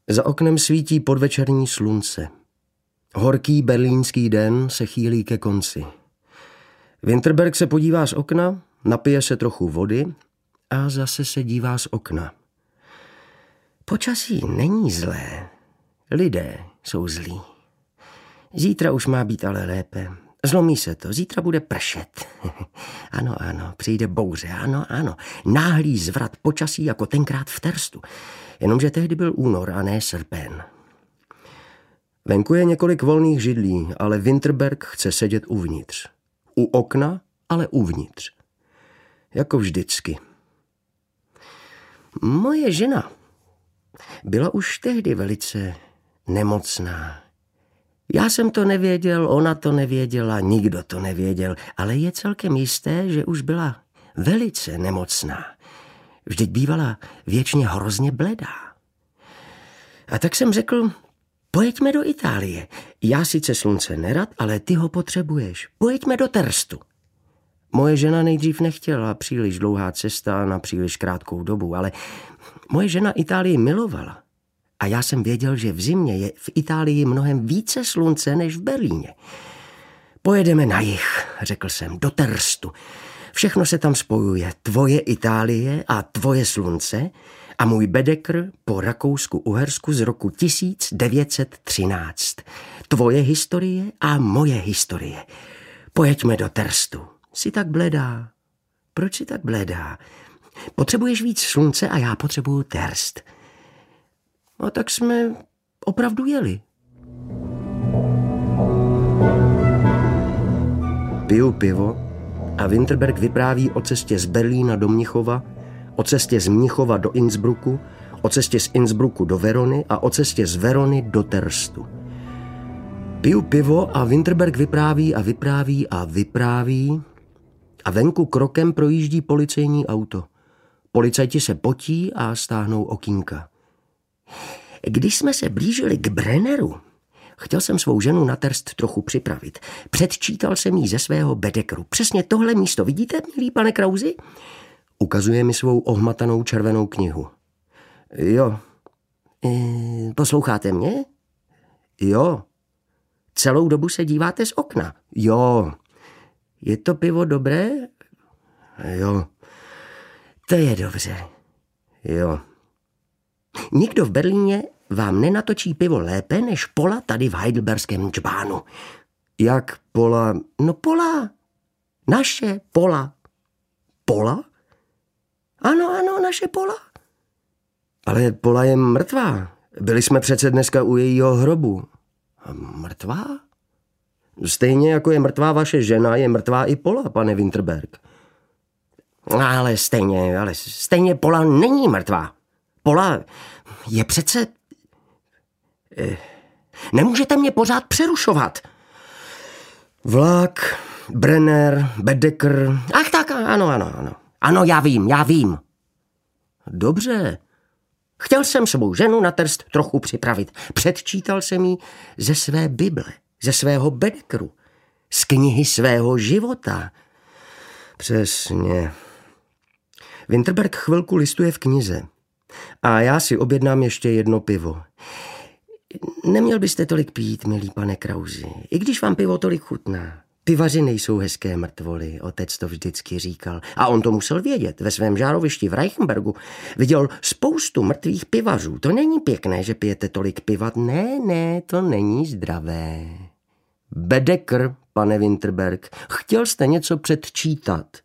Za oknem svítí podvečerní slunce. Horký berlínský den se chýlí ke konci. Winterberg se podívá z okna, napije se trochu vody a zase se dívá z okna. Počasí není zlé. Lidé jsou zlí. Zítra už má být ale lépe. Zlomí se to, zítra bude pršet. Ano, přijde bouře, ano. Náhlý zvrat počasí jako tenkrát v Terstu. Jenomže tehdy byl únor a ne srpen. Venku je několik volných židlí, ale Winterberg chce sedět uvnitř. U okna, ale uvnitř. Jako vždycky. Moje žena byla už tehdy velice nemocná. Já jsem to nevěděl, ona to nevěděla, nikdo to nevěděl, ale je celkem jisté, že už byla velice nemocná. Vždyť bývala věčně hrozně bledá. A tak jsem řekl, pojďme do Itálie. Já sice slunce nerad, ale ty ho potřebuješ. Pojďme do Terstu. Moje žena nejdřív nechtěla, příliš dlouhá cesta na příliš krátkou dobu, ale moje žena Itálii milovala. A já jsem věděl, že v zimě je v Itálii mnohem více slunce než v Berlíně. Pojedeme na jih, řekl jsem, do Terstu. Všechno se tam spojuje. Tvoje Itálie a tvoje slunce a můj Baedeker po Rakousku-Uhersku z roku 1913. Tvoje historie a moje historie. Pojeďme do Terstu. Jsi tak bledá. Proč jsi tak bledá? Potřebuješ víc slunce a já potřebuju Terst. No tak jsme opravdu jeli. Piju pivo a Winterberg vypráví o cestě z Berlína do Mnichova, o cestě z Mnichova do Innsbrucku, o cestě z Innsbrucku do Verony a o cestě z Verony do Terstu. Piju pivo a Winterberg vypráví a venku krokem projíždí policejní auto. Policajti se potí a stáhnou okýnka. Když jsme se blížili k Brenneru, chtěl jsem svou ženu na Terst trochu připravit. Předčítal jsem jí ze svého Baedekeru. Přesně tohle místo, vidíte, milý pane Krausi? Ukazuje mi svou ohmatanou červenou knihu. Jo. Posloucháte mě? Jo. Celou dobu se díváte z okna? Jo. Je to pivo dobré? Jo. To je dobře. Jo. Nikdo v Berlíně vám nenatočí pivo lépe než Pola tady v heidelberském džbánu. Jak Pola? No Pola. Naše Pola. Pola? Ano, naše Pola. Ale Pola je mrtvá. Byli jsme přece dneska u jejího hrobu. Mrtvá? Stejně jako je mrtvá vaše žena, je mrtvá i Pola, pane Winterberg. Ale stejně Pola není mrtvá. Pola je přece... Nemůžete mě pořád přerušovat. Vlak, Brenner, Baedeker... Ach tak, ano. Ano, já vím. Dobře. Chtěl jsem svou ženu na Terst trochu připravit. Předčítal jsem jí ze své Bible, ze svého Baedekeru, z knihy svého života. Přesně. Winterberg chvilku listuje v knize. A já si objednám ještě jedno pivo. Neměl byste tolik pít, milý pane Krausi, i když vám pivo tolik chutná. Pivaři nejsou hezké mrtvoly, otec to vždycky říkal. A on to musel vědět. Ve svém žárovišti v Reichenbergu viděl spoustu mrtvých pivařů. To není pěkné, že pijete tolik piva. Ne, to není zdravé. Baedeker, pane Winterberg, chtěl jste něco předčítat.